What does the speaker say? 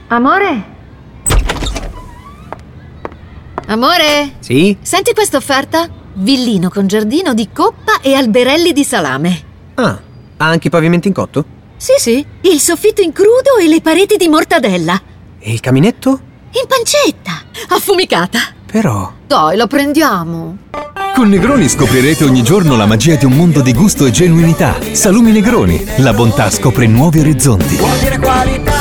Amore? Amore? Sì? Senti questa offerta? Villino con giardino di coppa e alberelli di salame. Ah, ha anche i pavimenti in cotto? Sì, il soffitto in crudo e le pareti di mortadella. E il caminetto? In pancetta, affumicata. Però... Dai, la prendiamo. Con Negroni scoprirete ogni giorno la magia di un mondo di gusto e genuinità. Salumi Negroni, la bontà scopre nuovi orizzonti. Vuol dire qualità.